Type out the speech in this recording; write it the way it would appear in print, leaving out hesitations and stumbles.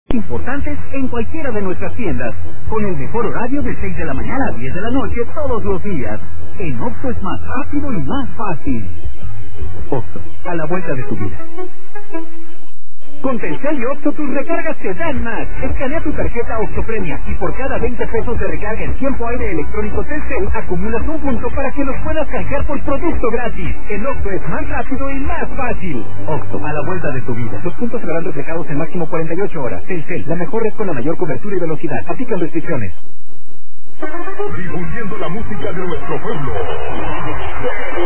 importantes en cualquiera de nuestras tiendas, con el mejor horario de 6 de la mañana a 10 de la noche todos los días. En Oxxo es más rápido y más fácil. Oxxo, a la vuelta de tu vida. Con Telcel y Oxxo tus recargas te dan más. Escanea tu tarjeta Oxxo Premia y por cada 20 pesos de recarga en tiempo aire electrónico Telcel acumulas un punto para que los puedas canjear por producto gratis. En Oxxo es más rápido y más fácil. Oxxo, a la vuelta de tu vida. Los puntos serán reflejados en máximo 48 horas. Telcel, la mejor red con la mayor cobertura y velocidad. Aplican restricciones. Difundiendo la música de nuestro pueblo.